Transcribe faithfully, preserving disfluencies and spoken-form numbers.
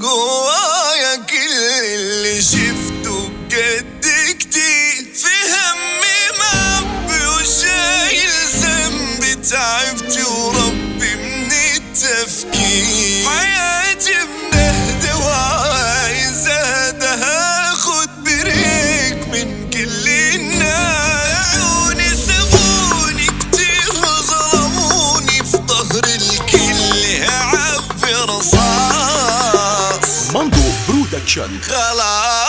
جوايا كل اللي شفته بجد كتير، في همي معبي وشايل ذنبي، تعبت وربي من التفكير. حياتي مهدى وعايز اهدى، هاخد بريك من كل الناس. عيوني سابوني كتير وظلموني، في ظهر الكل هعبي رصاص. ماندو برودكشن. خلاص